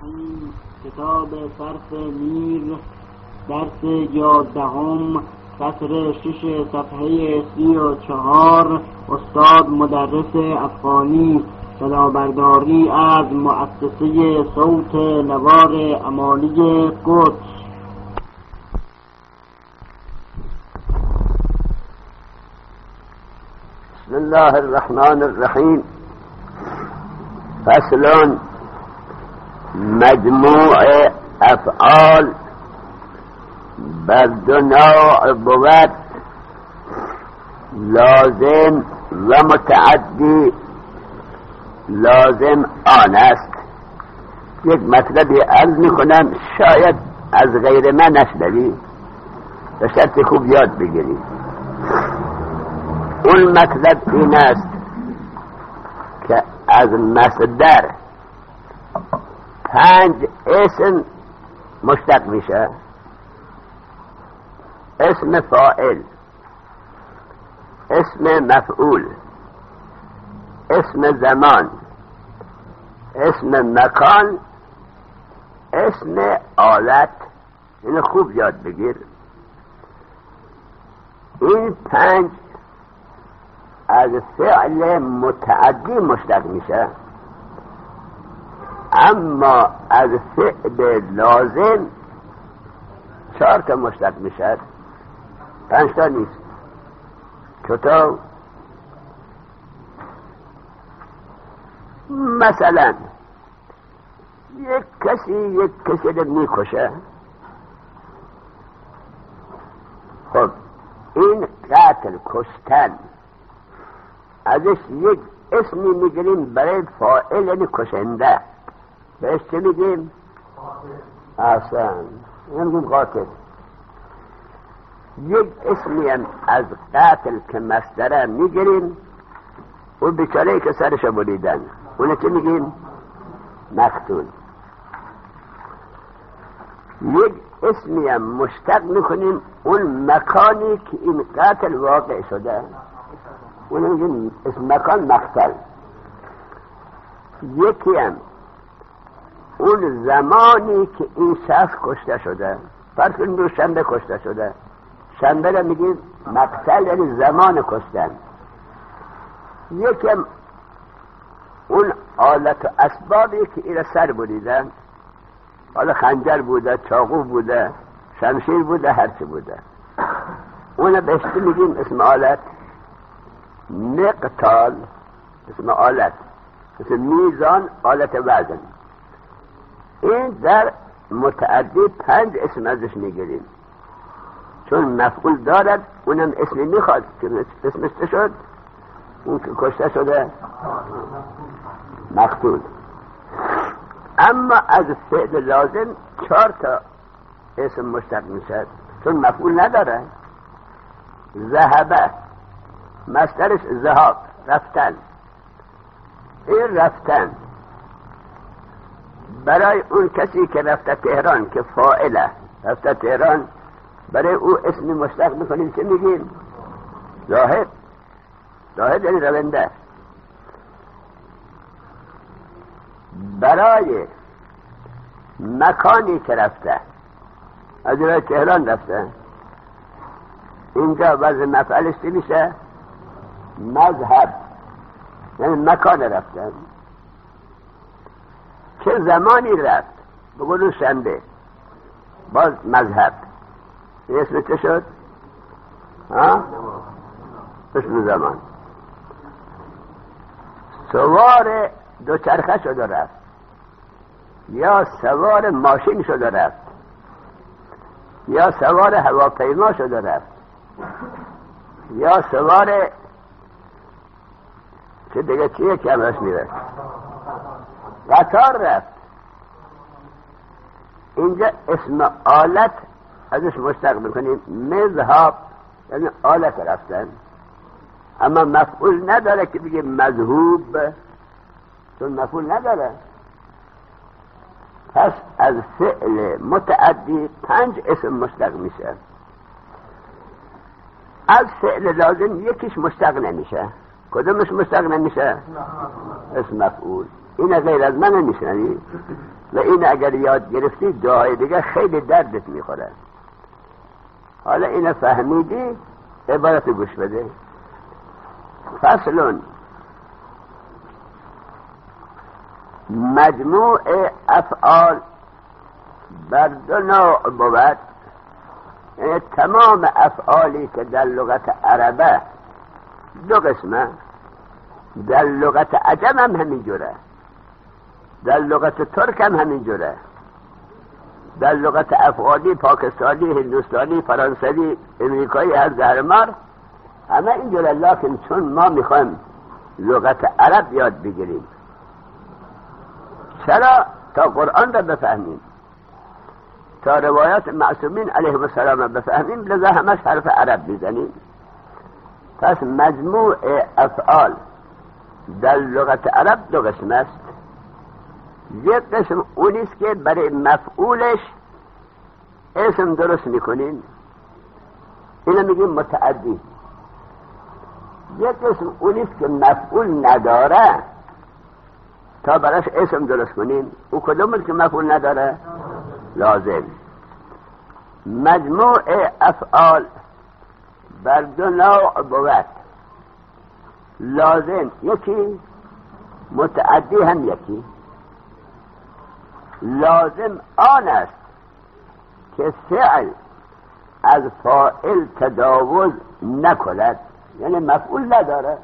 الرحیم. کتاب صرف میر، درس 11، سطر 6، صفحه 34. استاد مدرس افغانی، صدابرداری از مؤسسه صوت نوار امالی قدس. بسم الله الرحمن الرحیم. فصل: مجموع افعال بر دو نوع بود: لازم و متعدی. لازم آن است. یک مطلبی عرض میکنم، شاید از غیر من نشنوی، به شرط خوب یاد بگیری. اون مطلب این است که از مصدر 5 اسم مشتق میشه: اسم فاعل، اسم مفعول، اسم زمان، اسم مکان، اسم آلت. اینو خوب یاد بگیر. این 5 از فعل متعدی مشتق میشه، اما از فعل لازم 4 تا مشتق میشه، 5 تا نیست. چطور؟ مثلا یک کسی رو میکشه. خب این قتل، کشتن، ازش یک اسمی میگیریم برای فاعل، یعنی کشنده. بهش چه میگیم؟ احسن، میگیم قاتل. یک اسمی هم از قتل که مصدره میگیریم، اون بیچاره‌ای که سرش بریدن، اونه چه میگیم؟ مقتول. یک اسمی هم مشتق میکنیم اون مکانی که این قتل واقع شده، اونه میگیم اسم مکان مقتل. یکی هم اون زمانی که این شخص کشته شده، فرض کنیم روز شنبه کشته شده، شنبه رو میگیم مقتل، یعنی زمان کشتن. یکم اون آلت و اسبابی که این سر بریدن، حالا خنجر بوده، چاقو بوده، شمشیر بوده، هرچی بوده، اون بهش میگیم اسم آلت. مقتال اسم آلت، مثل میزان، آلت وزن. این در متعدی 5 اسم ازش میگیریم، چون مفعول دارد، اونم اسمی میخواد که اسمش چه شد؟ اون که کشته شده مقتول. اما از فعل لازم 4 تا اسم مشتق میشد، چون مفعول نداره. ذهبه مصدرش ذهاب، رفتن. این رفتن برای اون کسی که رفته تهران که فاعله، رفته تهران، برای او اسم مشتق میکنیم، چه میگیم؟ ذاهب. ذاهب یعنی رونده. برای مکانی که رفته، از راه تهران رفته، اینجا وضع مفعلش چی میشه؟ مذهب، یعنی مکان رفتن. چه زمانی رفت؟ بگو شنبه، باز مذهب. این اسم چه شد؟ اسم زمان. سوار دوچرخه شده رفت، یا سوار ماشین شده رفت، یا سوار هواپیما شده رفت، یا سوار چه دیگه چیه که همش میره، قطار رفت. اینجا اسم آلت ازش مشتق میکنیم مذهب، یعنی آلت رفتن. اما مفعول نداره که بگه مذهوب، چون مفعول نداره. پس از فعل متعدی 5 اسم مشتق میشه. از فعل لازم یکیش مشتق نمیشه. کدومش مشتق نمیشه؟ اسم مفعول. این غیر از من نمیشنوی و این اگر یاد گرفتی جاهای دیگه خیلی دردت میخوره. حالا این فهمیدی، عبارت گوش بده. فصل مجموع افعال بر دو نوع بود، یعنی تمام افعالی که در لغت عربه دو قسمه، در لغت عجم هم همینجوره، در لغت ترک هم همینجوره، در لغت افغانی، پاکستانی، هندوستانی، فرانسوی، امریکایی، هر زهرمار همه اینجوره. لکن چون ما میخوایم لغت عرب یاد بگیریم، چرا؟ تا قرآن را بفهمیم، تا روایات معصومین علیهم السلام را بفهمیم، لذا همش حرف عرب میزنیم. پس مجموع افعال در لغت عرب دو قسم است. یک قسم اونیست که برای مفعولش اسم درست میکنین، اینو میگیم متعدی. یک قسم اونیست که مفعول نداره تا براش اسم درست کنین. او کدومه که مفعول نداره؟ لازم. مجموع افعال بر دو نوع بود، لازم یکی، متعدی هم یکی. لازم آن است که فعل از فاعل تجاوز نکند، یعنی مفعول نداره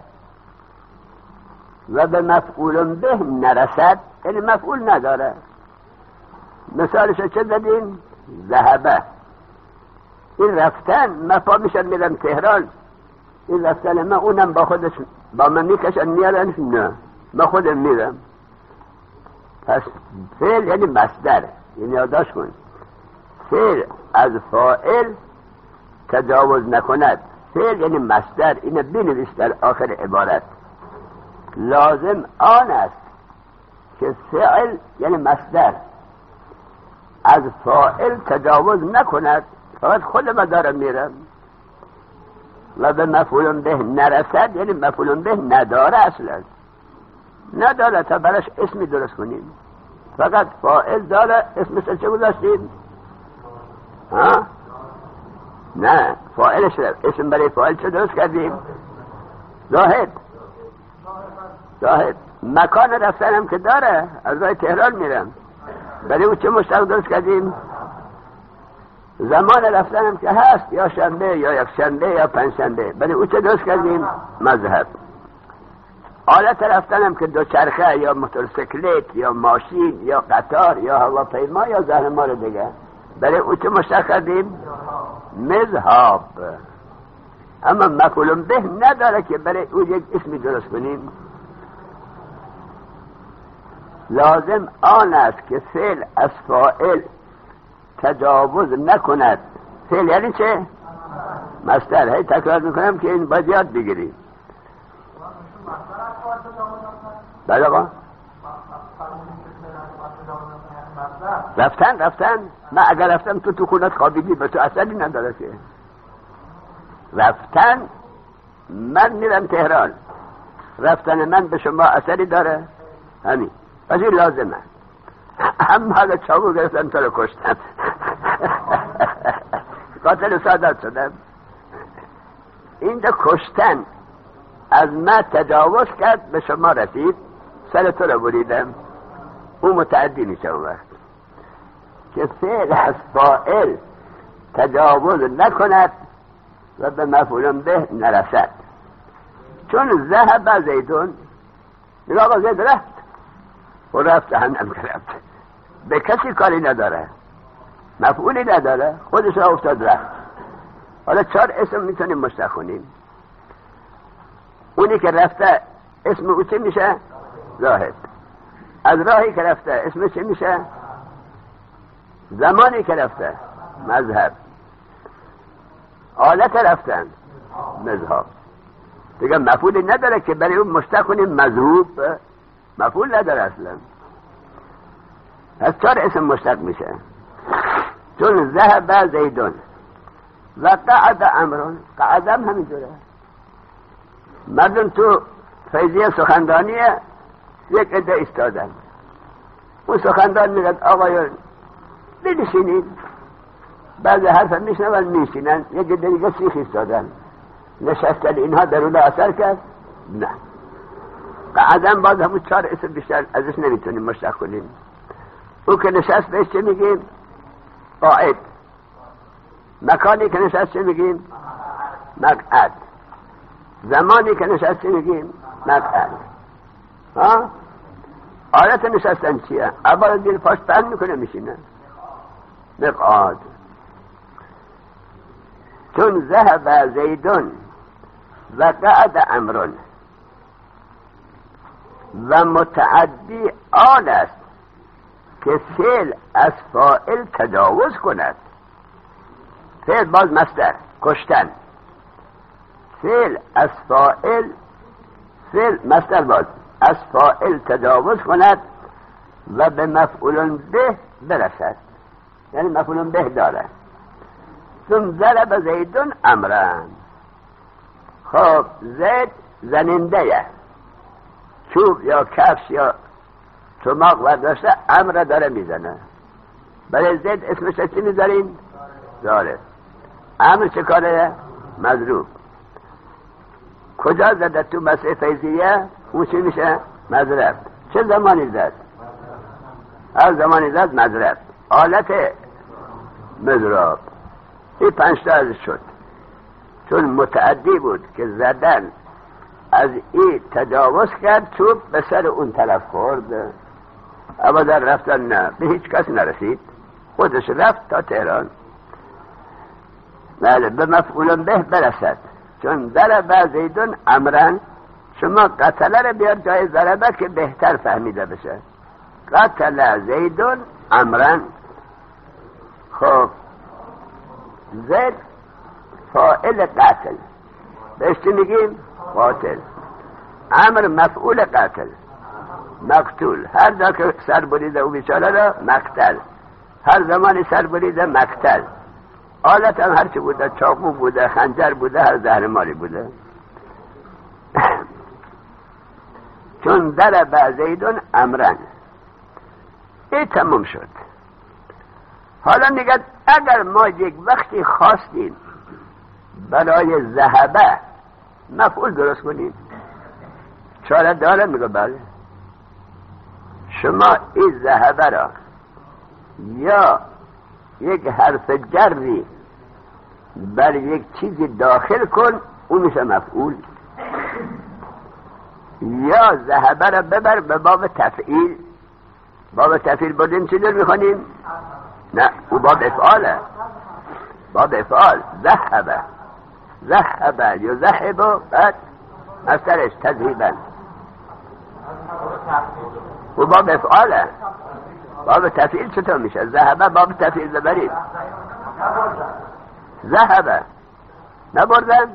و به مفعول به نرسد، یعنی مفعول نداره. مثالش چه زدیم؟ ذهبه. این رفتن، من پا میشن میرم تهران، این رفتن من اونم با خودش با من میکشن میارن؟ نه، من خودم میرم. پس فعل یعنی مصدر، یعنی یادداشت کن، فعل از فاعل تجاوز نکند. فعل یعنی مصدر، اینو بنویس در آخر عبارت. لازم آن است که فعل یعنی مصدر از فاعل تجاوز نکند، فقط خود من دارم میرم، و به مفعول به نرسد، یعنی مفعول به نداره، اصلا نداره تا براش اسمی درست کنیم. فقط فاعل داره، اسمش چه گذاشتیم؟ ها؟ نه، فاعلش اسم برای فاعل چه درست کردیم؟ زاهد. مکان رفتنم که داره، از راه تهران میرم، برای او چه مشتق درست کردیم؟ زمان رفتنم که هست، یا شنبه یا یک شنبه یا پنج شنبه، برای او چه درست کردیم؟ مذهب. آلت رفتنم که دوچرخه یا موتورسیکلت یا ماشین یا قطار یا هواپیما یا زهرمار دیگه، برای او چه مشتق کردیم؟ مذهب. اما مفعول به نداره که برای او یک اسمی درست کنیم. لازم آن است که فعل از فاعل تجاوز نکند. فعل یعنی چه؟ مصدر. هی تکرار میکنم که این باید یاد بگیری. بله آقا، رفتن من اگر رفتم تو خونت خوابیدی، به تو اثری نداره که. رفتن، من میرم تهران، رفتن من به شما اثری داره؟ همین. پس این لازمه. هم حالا چاقو گرفتن تو رو کشتن، قاتل سادات شدم. این کشتن از من تجاوز کرد، به شما رسید، سر تو رو بریدم، او متعدی میشه اون وقت که فعل از فاعل تجاوز نکند و به مفعول به نرسد. چون ذهب زیدون، نگاه آقا زید رفت و رفت جهنم رفت، به کسی کاری نداره، مفعولی نداره، خودش را افتاد رفت. حالا 4 اسم میتونیم مشتق کنیم. اونی که رفته اسم او چه میشه؟ زاهد. از راهی که رفته اسم چه میشه؟ زمانی که رفته مذهب. آلت رفتن مذهب. دیگه مفعولی نداره که برای اون مشتق کنیم مذهوب، مفعول نداره اصلا. از 4 اسم مشتق میشه. چون ذهب زیدون و قعد امرون، قعدم همینجوره. مردم تو فیضیه سخندانیه، یک عده ایستادن. اون سخندان میگد آقایان بنشینید. بعضی حرف میشنون میشینن. یک عده دیگه سیخ ایستادن. نشستن اینها درون اثر کرد؟ نه. قعدن باز همون 4 اسم بیشتر ازش نمیتونیم مشتق کنیم. او که نشست بهش چه میگیم؟ قاعد. مکانی که نشست چه میگیم؟ مقعد. زمانی که نشست چه میگیم؟ مقعد. حالت نشستن چیه؟ اول دیر پاش بند میکنه میشینه. مقعد. چون ذهب زیدون و قعد امرون و متعدی آن است که فعل از فاعل تجاوز کند. فعل باز مصدر کشتن. فعل از فاعل، فعل مصدر باز از فاعل تجاوز کند و به مفعول به برسد. یعنی مفعول به داره. ثم ضرب زیدون امرن. خب زید زننده چوب یا کفش یا چماق برداشته امر داره میزنه. برای زید اسمش چی میذارین؟ ضارب. امر چه کاره؟ مضروب. کجا زده؟ تو مسئله فیضیه اون چی میشه؟ مضرب. چه زمانی زد؟ هر زمانی زد مضرب. آلت مضرب. این 5 تا ازش شد. چون متعدی بود که زدن از این تجاوز کرد، چوب به سر اون طرف خورد. اما در رفتن نه، به هیچ کس نرسید، خودش رفت تا تهران. بله، به مفعول به برسد. چون ضرب زیدون امرن، شما قتله رو بیار جای ضربه که بهتر فهمیده بشه. قتل زیدون امرن. خب زید فاعل قتل، بهش چی میگیم؟ قاتل. امر مفعول قتل، مقتول. هر جا که سر بریده او بیچاره را مقتل. هر زمانی سر بریده مقتل. آلت هم هرچی بوده، چاقو بوده، خنجر بوده، هر زهرماری بوده. چون ضرب زیدون امرن. این تموم شد. حالا میگه اگر ما یک وقتی خواستیم برای ذهبه مفعول درست کنیم چاره داره؟ میگه بله. شما این ذهبه را یا یک حرف جری بر یک چیزی داخل کن، اون میشه مفعول. یا ذهبه را ببر به باب تفعیل. باب تفعیل بودیم چی در میخونیم؟ نه، او باب افعاله. باب افعال. ذهبه، ذهبه یا ذهبه، بعد مصدرش تذهیبا. او باب افعاله. باب تفعیل چطور میشه؟ ذهبه باب تفعیل ببرید. ذهبه نبردن.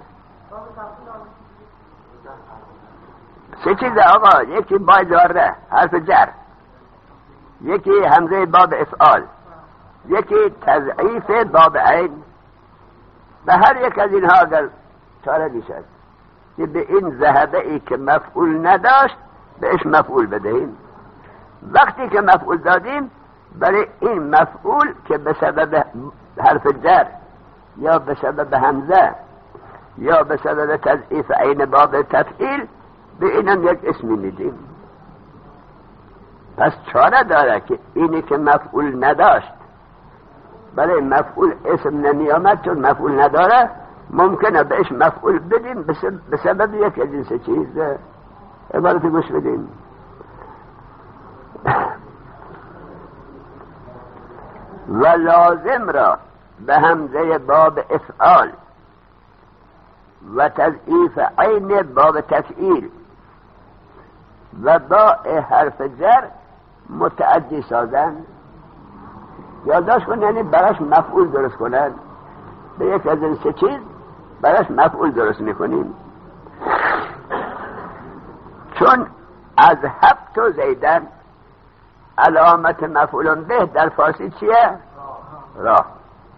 سه چیزه آقا. یکی با جاره حرف جر، یکی همزه باب افعال، یکی تضعیف باب عین. به هر یک از اینها اگر چاره میشد که به این ذهبه ای که مفعول نداشت بهش مفعول بدهیم. وقتی که مفعول دادیم برای این مفعول که به سبب حرف جر یا به سبب همزه یا به سبب تضعیف عین باب تفعیل به اینم یک اسمی میدیم. پس چاره داره که اینی که مفعول نداشت برای مفعول اسم نمی آمد، چون مفعول نداره ممکنه بهش مفعول بدیم به سبب یک از این سه چیز. عبارت گوش بدیم. و لازم را به همزه باب افعال و تضعیف عین باب تفعیل و با حرف جر متعدی سازن. یادداشت کن، یعنی براش مفعول درست کنن. به یک از این سه چیز براش مفعول درست میکنیم. چون از هفت و زیدن علامت مفعول به در فارسی چیه؟ را.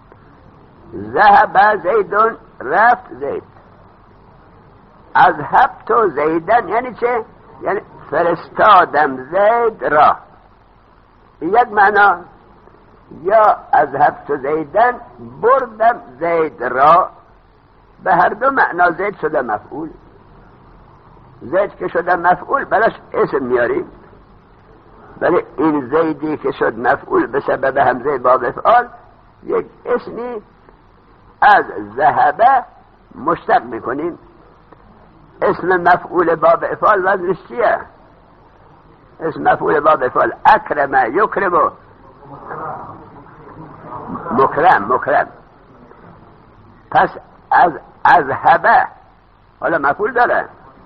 ذهب زیدون، رفت زید. از هفت و زیدن یعنی چه؟ یعنی فرستادم زید را. یک معنا، یا اذهبت زیدن، بردم زید را. به هر دو معنا زید شده مفعول. زید که شده مفعول براش اسم میاریم، ولی این زیدی که شد مفعول به سبب همزه باب افعال یک اسمی از ذهبه مشتق میکنیم. اسم مفعول باب افعال وزنش چیه؟ اسم مفعول باب افعال اکرم یکرم مکرم. پس از اذهبه، حالا مفعول داره،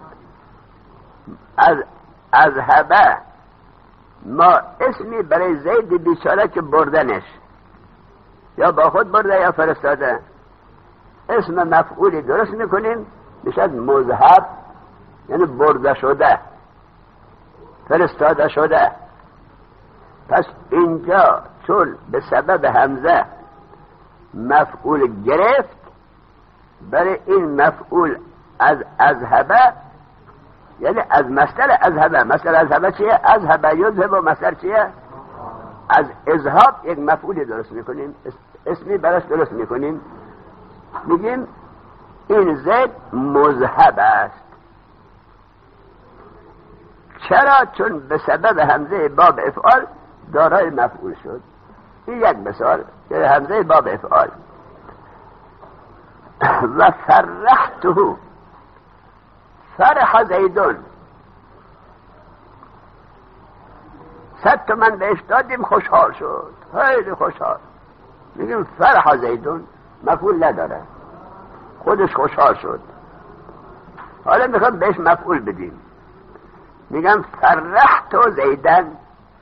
از اذهبه ما اسمی برای زید بیچاره که بردنش یا با خود برده یا فرستاده، اسم مفعولی درست میکنیم میشد مذهب، یعنی برده شده، فرستاده شده. پس اینجا چون به سبب همزه مفعول گرفت، برای این مفعول از اذهبه، یعنی از مصدر اذهبه. مصدر اذهبه چیه؟ اذهبه یذهب، و مصدر چیه؟ از اذهاب یک مفعولی درست میکنیم، اسمی براش درست میکنیم، میگیم این زید مذهب است. چرا؟ چون به سبب همزه باب افعال دارای مفعول شد. این یک مثال که همزه باب افعال. و فرحته، فرح زیدون، 100 تومن بهش دادیم خوشحال شد، خیلی خوشحال. میگیم فرح زیدون، مفعول نداره، خودش خوشحال شد. حالا میخوام بهش مفعول بدیم، میگم فرحت زیدن.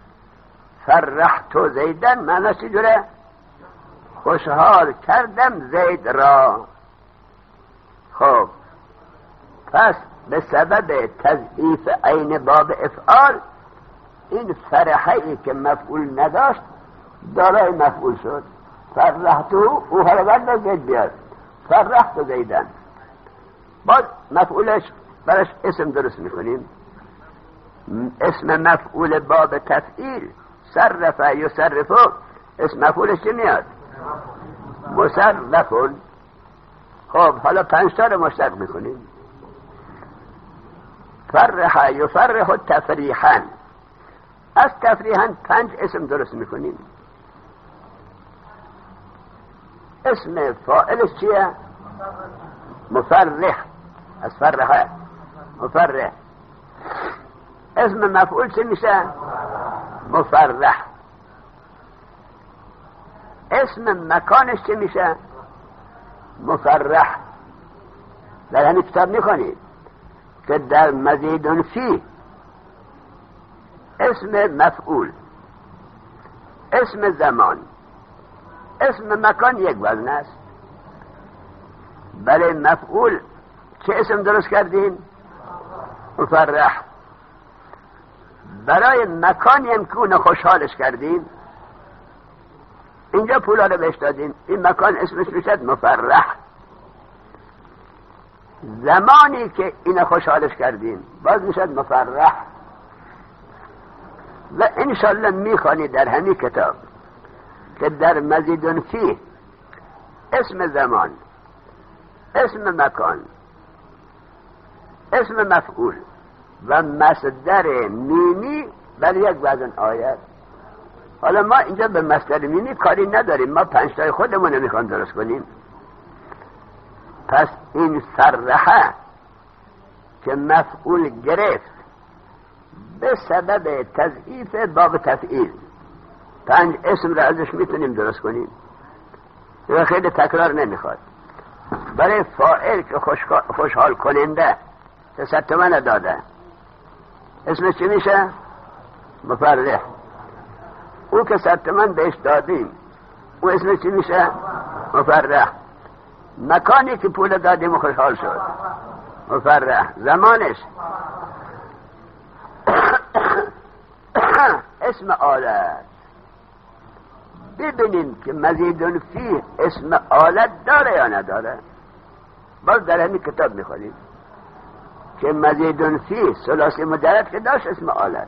فرحت زیدن معنی چی جوره؟ خوشحال کردم زید را. خب پس به سبب تضعیف عین باب افعال این فرحی که مفعول نداشت دارای مفعول شد. فرحتو، او حالا بعد زید بیاد، فرحت زیدن، باز مفعولش برش اسم درست میکنیم. اسم مفعول باب تفعیل صرف یصرفو، اسم مفعولش چی میاد؟ مصرفون. خب حالا 5 تا رو مشتق میکنیم. فرح یفرح تفریحا، از تفریحا 5 اسم درست میکنیم. اسم فاعلش چیه؟ مفرح، از فرحه مفرح. اسم مفعول چی میشه؟ مفرح. اسم مکانش چی میشه؟ مفرح. در همین کتاب میخونید که در مزید فی اسم مفعول، اسم زمان، اسم مکان یک وزن است. برای مفعول چه اسم درست کردیم؟ مفرح. برای مکانی هم که اون خوشحالش کردیم، اینجا پولا رو بهش دادیم، این مکان اسمش میشد مفرح. زمانی که این خوشحالش کردیم باز میشد مفرح. و انشالله میخوانید در همین کتاب که در مزید فی اسم زمان، اسم مکان، اسم مفعول و مصدر میمی بر یک وزن آید. حالا ما اینجا به مصدر میمی کاری نداریم، ما 5 تای خودمون رو میخوان درست کنیم. پس این فرحه که مفعول گرفت به سبب تضعیف باب تفعیل، 5 اسم رو ازش میتونیم درست کنیم و خیلی تکرار نمیخواد. برای فاعل که خوشحال کننده 300 تومن داده، اسمش چی میشه؟ مفرح. او که 100 تومن بهش دادیم، او اسمش چی میشه؟ مفرح. مکانی که پول دادیم و خوشحال شد، مفرح. زمانش اسم آلت. ببینیم که مزیدون فی اسم آلت داره یا نداره. باز در همین کتاب میخونیم که مزیدون فی ثلاثی مجرد که داشت اسم آلت،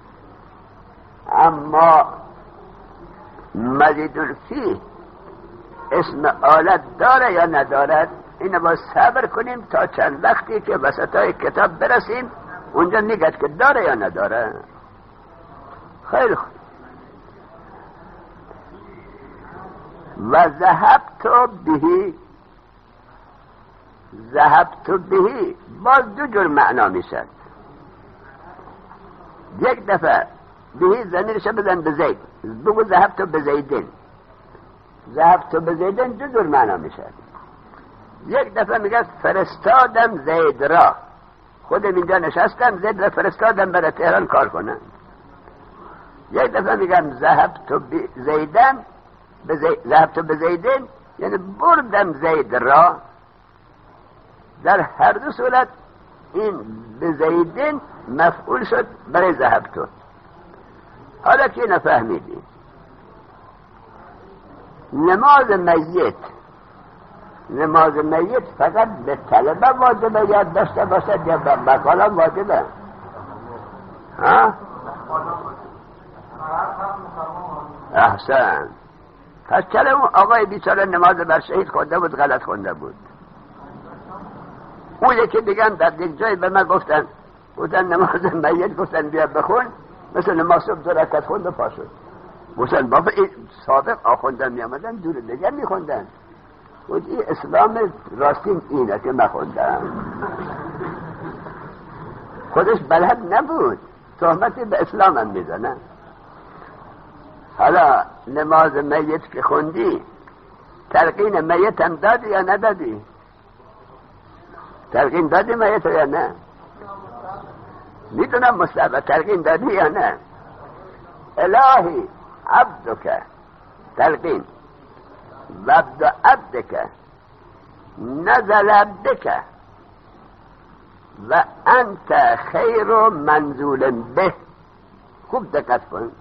اما مزیدون فی اسم آلت داره یا ندارد اینو باید صبر کنیم تا چند وقتی که وسطای کتاب برسیم اونجا نگید که داره یا نداره. خیلی خوب. و ذهبت بهی باز دو جور معنا میشد. یک دفعه بهی ضمیرش بزن به زید، بگو ذهبت بزیدن. ذهبت بزیدن دو جور معنا میشد. یک دفعه میگه فرستادم زید را، خودم اینجا نشستم زید را فرستادم برای تهران کار کنم. یک دفعه میگم ذهبت بزیدن یعنی بردم زید را. در هر دو صورت این بزیدن مفعول شد برای ذهبت. حالا که نفهمیدی نماز میت فقط به طلبه واجبه یا داشته باشد یا به بقالم واجبه؟ ها؟ احسن. پس چرا اون آقای بیچاره نماز بر شهید خونده بود غلط خونده بود؟ اون یکی دیگه در یک جای به من گفتن نماز میت گفتن بیا بخون، مثل نماز صبح 2 رکعت خوند و پا شد. گفتن بابا این صادق آخوندن می آمدن دور دیگه می خوندن. بود این اسلام راستین اینه که من خوندم. خودش بلد نبود، تهمتی به اسلام هم میزنن. حالا نماز میت که خوندی تلقین میت هم دادی یا ندادی؟ تلقین دادی میت یا نه؟ میدونم مصطفی تلقین دادی یا نه؟ الهی عبدک تلقین و عبد عبدک نزل بک و انت خیر منزول به. خوب دقت کن.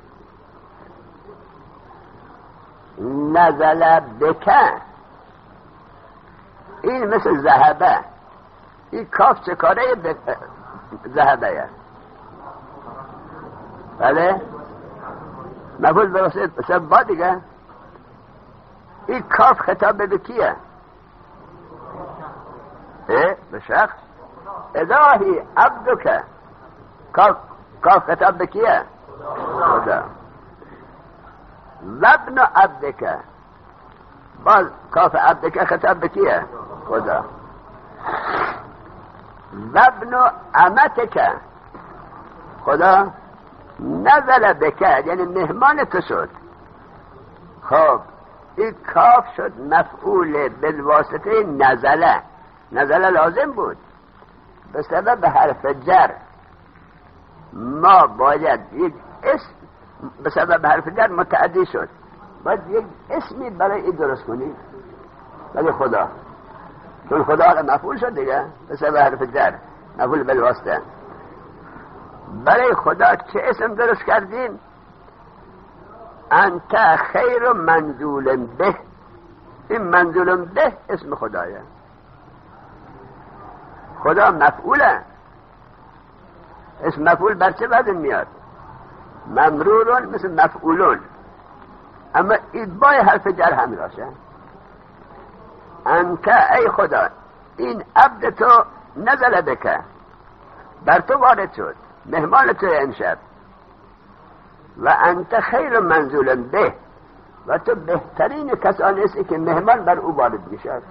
نزل بک این مثل ذهبه، این کاف چه کاره ذهبه؟ بله مفعول به با دیگه. این کاف خطاب به کیه؟ به شخص. الهی عبدک کاف خطاب به کیه؟ خدا. وابن عبدک باز کاف عبدک خطاب به کیه؟ خدا. وابن امتک خدا. نزل بکر یعنی مهمان تو شد. خب این کاف شد مفعول بالواسطه نزله لازم بود به سبب حرف جر. ما باید یک اسم به سبب حرف جر متعدی شد، باید یک اسمی برای این درست کنی برای خدا، چون خدا مفعول شد دیگه به سبب حرف جر مفعول بالواسطه. برای خدا چه اسم درست کردیم؟ انت خیر منزول به. این منزول به اسم خدایه. خدا مفعوله. اسم مفعول بر چه وزن میاد؟ ممرورون مثل مفعولون، اما این بای حرف جر هم راشه. انت ای خدا این عبد تو نزل بکه بر تو وارد شد، مهمان تو امشب. و انت خیر منزول به و تو بهترین کسانی هستی که مهمان بر او وارد میشد.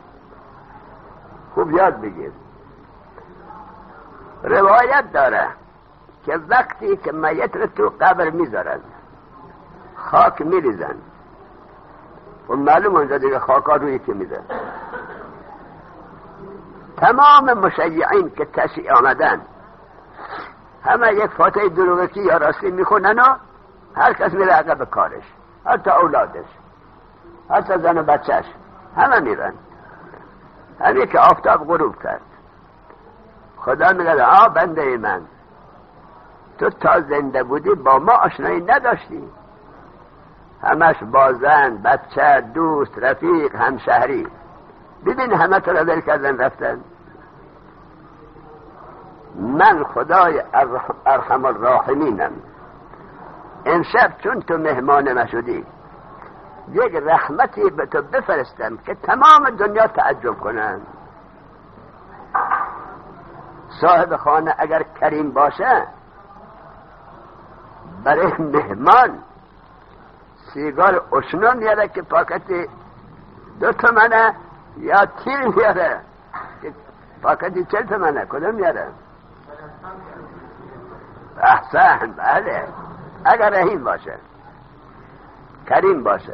خوب یاد بگیر. روایت داره که وقتی که میت رو تو قبر میذارن خاک میریزن و معلوم اونجا دیگه خاکا روی که میده. تمام مشیعین که تشیع آمدن همه یک فاتحه دروغی یا راستی میخونن و هر کس میره عقب کارش، حتی اولادش، حتی زن و بچهش، همه میرن. همین که آفتاب غروب کرد خدا میگه بنده من تو تا زنده بودی با ما آشنایی نداشتی، همش با زن، بچه، دوست، رفیق، همشهری. ببین همه تو را ول کردن رفتن. من خدای ارحم الراحمینم، امشب چون تو مهمان ما شدی یک رحمتی به تو بفرستم که تمام دنیا تعجب کنن. صاحب خانه اگر کریم باشه برای مهمان سیگار اشنو میاره که پاکتی 2 تومنه یا تیر میاره که پاکتی 40 تومنه. کدوم میاره؟ احسن، بله. اگر رحیم باشه، کریم باشه،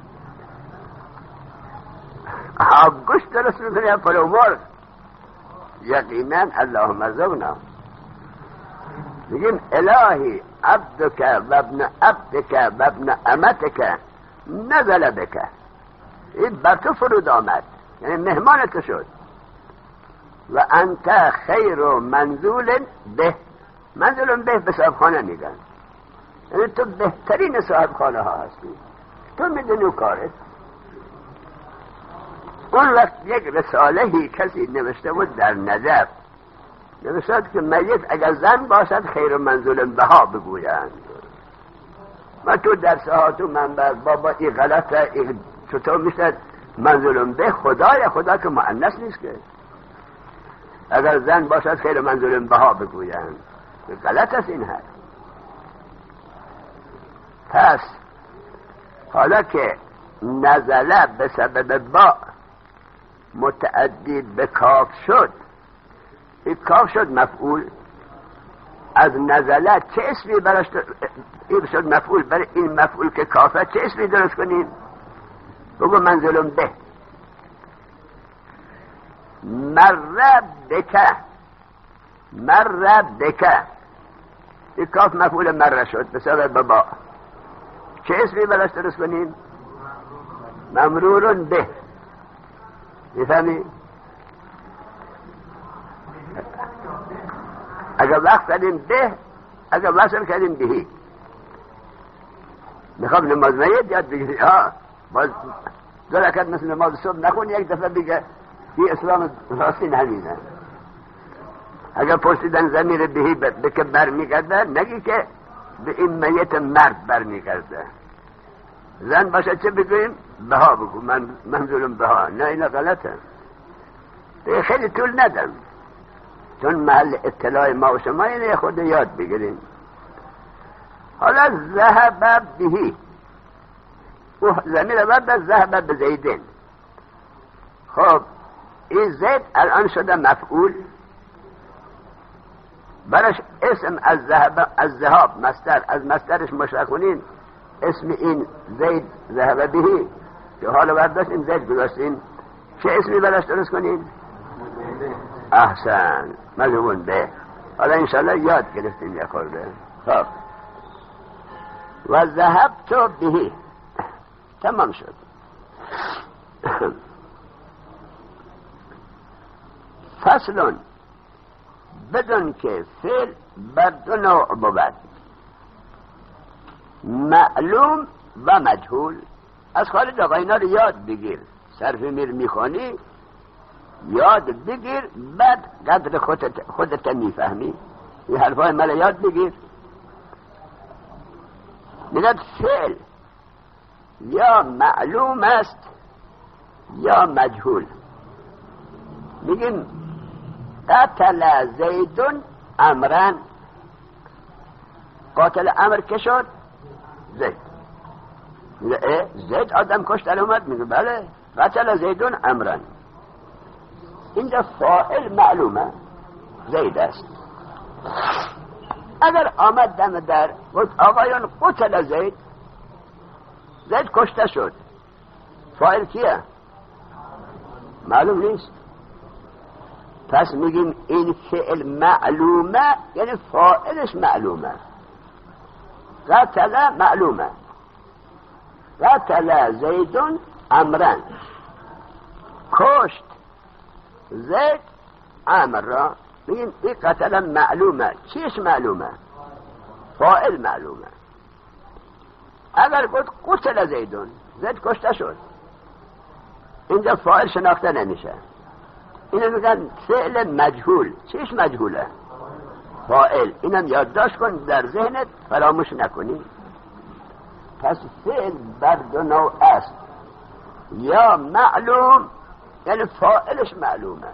گوشت درست میکنه یا پلو مرغ، یقینا اللهم ارزقنا. میگیم الهی عبدک و ابن عبدک و ابن امتک نزل بک، این بر تو فرود آمد، یعنی مهمان تو شد. و انت خیر منزول به، منزول به صاحب خانه میگن، یعنی تو بهترین صاحب خانه ها هستی، تو میدونی کارت. اون وقت یک رسالهی کسی نوشته بود در نجف، نوشته که میت اگر زن باشد خیر منزول بها بگویند. من تو درسه ها تو منبر بابا این غلطه، این چطور میشه منزول به؟ خدا که مؤنث نیست که. اگر زن باشد خیر منزول بها بگویند، غلط است این حرف. پس حالا که نزله به سبب با متعدی به کاف شد، این کاف شد مفعول، از نزله چه اسمی براش این شد مفعول؟ برای این مفعول که کافه چه اسمی درست کنیم؟ بگو منزلون به. مر بکه، این کاف مفعول مر شد به سبب با، چه اسمی براش درست کنیم؟ ممرورون به. میفهمی؟ اگر وقت کردیم به، اگر وصل کردیم بهی. میخوام نماز میت یاد بگیری، باز 2 رکعت مثل نماز صبح نخون، یک دفعه بگه این اسلام راستی نمینه. اگر پرسیدن ضمیر بهی به که برمیگرده، نگی که به این میت مرد برمیگرده. زن باشه چه بگویم؟ بها بگو، منظورم بها. نه اینا غلطه. خیلی طول ندم، چون محل اطلاع ما و شما اینه خود یاد بگیریم. حالا ذهب بهی، زمین بعد ذهب به زیدن. خب این زید الان شده مفعول، برش اسم از ذهاب مصدر، از مصدرش مشتق کنین اسم این زید ذهب بهی که حالا برداشت این زید گذاشتین، چه اسمی برش درست کنین؟ احسن، مضمون به. حالا انشالله یاد گرفتیم یک خورده. خب و ذهب تو بهی تمام شد. فصلون، بدون که فعل بر 2 نوع بود، معلوم و مجهول. از خالد آقا اینا رو یاد بگیر، صرف میر میخوانی یاد بگیر، بعد قدر خودت میفهمی. این حرفای مال یاد بگیر. میگه فعل یا معلوم است یا مجهول. میگیم قتل زیدون امرن، قاتل امر که شد؟ زید. میگه زید آدم کشت اومد؟ میگه بله، قتل زیدون امرن. اینجا فاعل معلومه زید است. اگر آمد دم در گفت آقایان قتل زید، زید کشته شد، فاعل کیه؟ معلوم نیست. پس میگیم این فعل معلومه، یعنی فاعلش معلومه. قتل معلومه، قتل زیدون امرن، کشت زید امر را. میگیم این قتل معلومه. چیش معلومه؟ فاعل معلومه. اگر گفت قتل زیدون، زید کشته شد، اینجا فاعل شناخته نمیشه. اینو میگن فعل مجهول. چیش مجهوله؟ فاعل. اینم یادداشت کن در ذهنت، فراموش نکنی. پس فعل بر دو نوع است، یا معلوم یعنی فاعلش معلومه،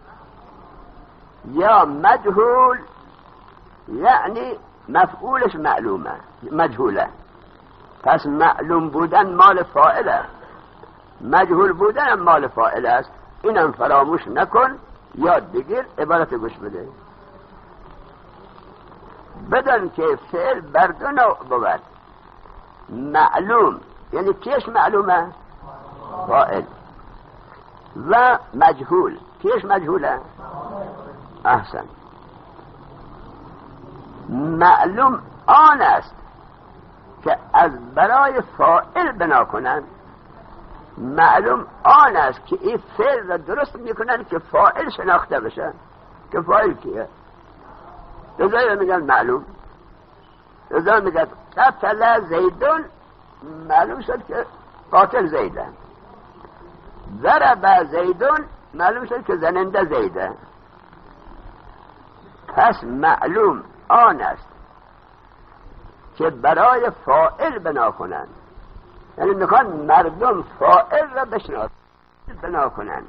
یا مجهول یعنی مفعولش معلومه مجهوله. پس معلوم بودن مال فاعله، مجهول بودن هم مال فاعل است. اینم فراموش نکن، یاد بگیر، عبارت گوش بده. بدون که فعل بر دو نوع بود، معلوم یعنی کیش معلومه؟ فاعل. و مجهول کیش مجهوله؟ احسن. معلوم آن است که از برای فاعل بنا کنند. معلوم آن است که این فعل را درست میکنن که فاعل شناخته بشه. که فاعل کیه؟ رضایی میگن معلوم. رضایی میگن قتل زیدون، معلوم شد که قاتل زیده. ضرب زیدون، معلوم شد که زننده زیده. پس معلوم آن است که برای فاعل بنا کنند، یعنی میخوان مردم فاعل را بشناسند بنا کنند.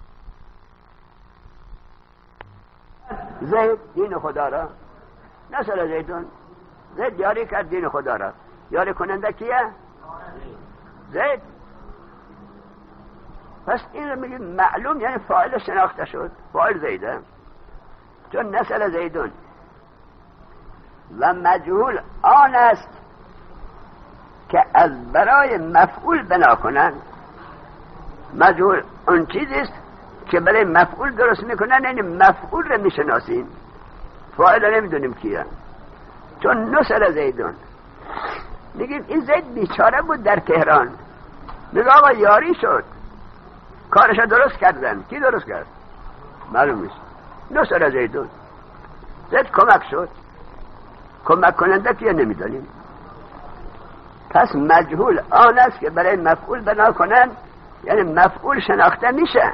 زید دین خدا را نسل زیدون، زید یاری کرد دین خدا را. یاری کننده کیه؟ زید. پس این رو میگیم معلوم یعنی فاعل شناخته شد، فاعل زیده، چون نسل زیدون. و مجهول آن است که از برای مفعول بنا کنند. مجهول اون چیزی است که برای مفعول درست میکنن، یعنی مفعول رو میشناسیم، فاعل رو نمیدونیم کیه. چون نسل زیدون میگیم این زید بیچاره بود در تهران، میگه آقا یاری شد، کارش درست کردن. کی درست کرد؟ معلوم نیست. نسل زیدون، زید کمک شد، کمک کننده کیه نمیدانیم. پس مجهول آن است که برای مفعول بنا کنن، یعنی مفعول شناخته میشه،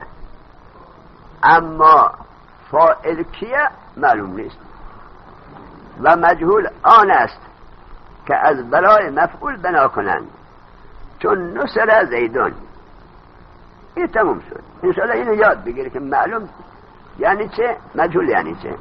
اما فاعل کیه معلوم نیست. و مجهول آن است که از برای مفعول بنا کنند، چون نصر زیدون. این تموم شد. انشاءالله اینو یاد بگیری که معلوم یعنی چه، مجهول یعنی چه.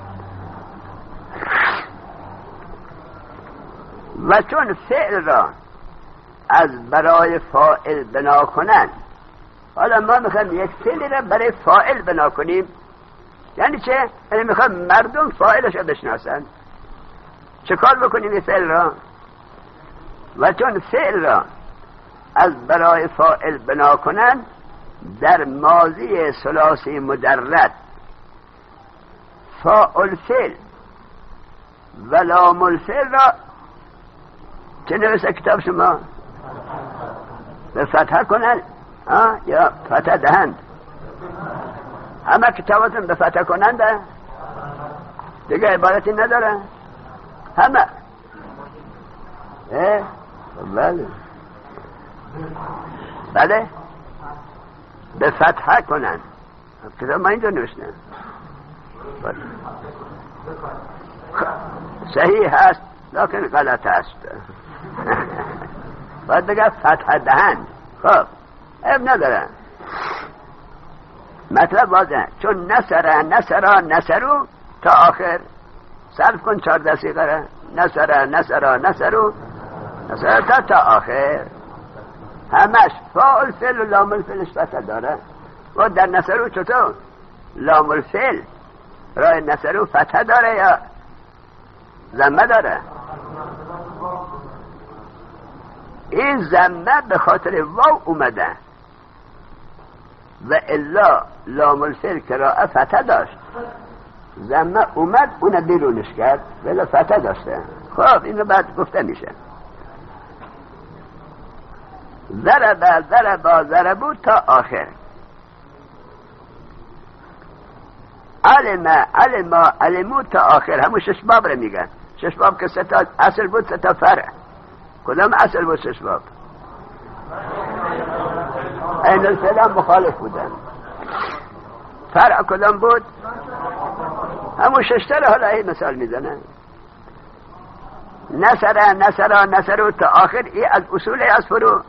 و چون فعل را از برای فاعل بنا کنند، حالا ما میخوایم یک فعل را برای فاعل بنا کنیم، یعنی چه؟ یعنی میخوایم مردم فاعلش را بشناسند. چه کار بکنیم این فعل را؟ و چون فعل را از برای فاعل بنا کنند، در ماضی ثلاثی مجرد فاعل فعل و لام الفعل را چه نوشته کتاب شما؟ به فتح کنند یا فتح دهند؟ همه کتاباتون به فتح کنند دیگه عبارتی نداره همه. بله بله به فتح کنند. کتاب ما اینجا نوشته صحیح هست لیکن غلط هست. باید بگه فتح دهند. خب عیب نداره، مطلب واضحه. چون نصرو تا آخر صرف کن 14 صیغه نصرو تا آخر، همش فاعل فعل و لام الفعلش فتح داره. و در نصرو چطور؟ لام الفعل رای نصرو فتح داره یا ضمه داره؟ این ضمه به خاطر واو اومده و الا لام الفعل قراءه فتح داشت، ضمه اومد اون بیرونش کرد ولی فتح داشته. خب اینو بعد گفته میشه. ضربو تا آخر. علمو تا آخر، همون 6 باب رو میگن. 6 باب که 3 تا اصل بود 3 تا فرع. کدام اصل بود 6 باب؟ این الفعل هم مخالف بودن. فرع کدام بود؟ همون ششتر حالا این مثال میزنه. نصر تا آخر ای از اصول از فرو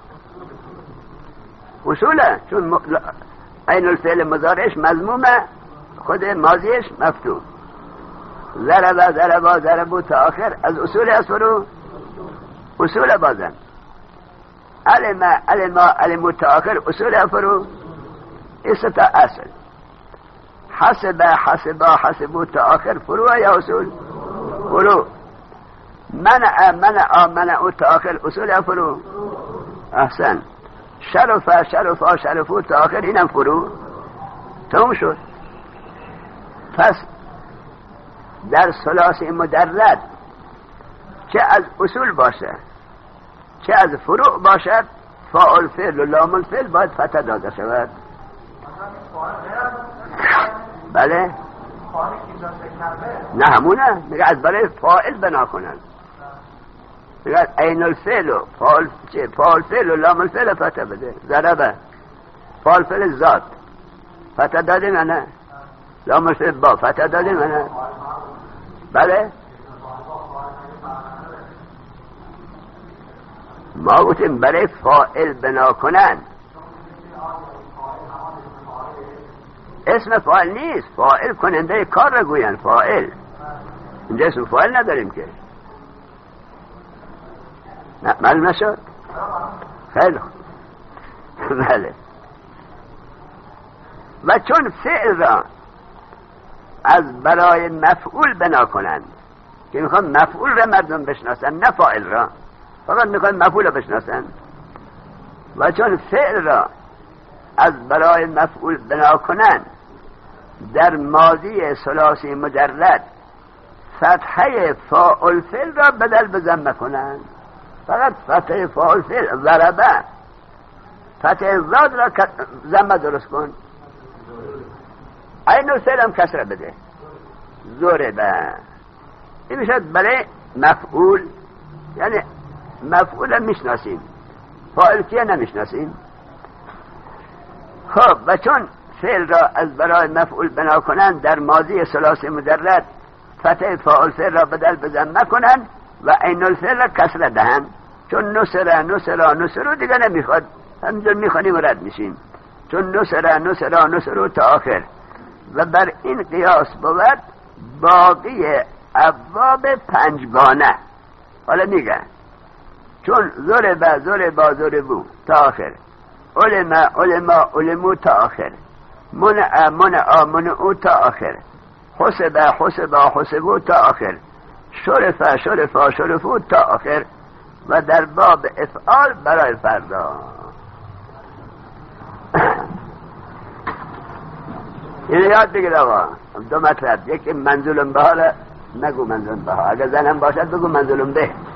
اصوله، چون عین الفعل مضارعش مضمومه، خود ماضیش مفتوح. ضربوا تا آخر از اصول از فرو اصول بازن. علموا تا آخر اصول فرو ایسا تا اصل. حسبوا تا آخر فرو یا اصول فرو. منع تا آخر اصول فرو. احسن. شرفوا تا آخر اینم فرو. تمام شد. پس در ثلاثی مدرد چه از اصول باشه چه از فروع باشد، فاعل فعل و لام الفعل باید فتح داده شود. بله نه همونه میگه از برای فاعل بنا کنن، میگه عین الفعل و فاعل فعل و لام الفعل فتح بده. ضربه فاعل فعل ذات فتح داده نه، لام الفعل با فتح داده نه. بله ما گفتیم برای فاعل بنا کنن. اسم فاعل نیست، فاعل کننده کار رو گوین. فاعل اینجا اسم فاعل نداریم که. نه معلوم نشد. خیلی خوب. بله. و چون فعل را از برای مفعول بنا کنند که میخوان مفعول را مردم بشناسن نه فاعل را، فقط میخوان مفعول را بشناسن. و چون فعل را از برای مفعول بنا کنند در ماضی ثلاثی مجرد فتحه فاعل فعل را بدل به ضمه کنند. فقط فتحه فاعل فعل ضربه، فتحه ضاد را ضمه درست کن. عین الفعل هم کسره بده. ضربه این میشد برای مفعول، یعنی مفعول هم میشناسیم، فاعل کیه نمیشناسیم. خب و چون فعل را از برای مفعول بنا کنند در ماضی ثلاثی مجرد فتح فاعل فعل را بدل به ضمه کنند و عین الفعل را کسره دهند. چون نصر دیگه نمیخواد، همینجور میخوانیم و رد میشیم. چون نصر تا آخر. و بر این قیاس بود باقی ابواب پنجگانه. حالا میگه چون ضربوا تا آخر، علموا تا آخر، منعوا تا آخر، حسبوا تا آخر، شرفوا تا آخر. و در باب افعال برای فردا. اینو یاد بگیر آقا. دو مطلب، یکی منزول به حاله، نگو منزول به ها. اگر زنم باشد بگو منزول به.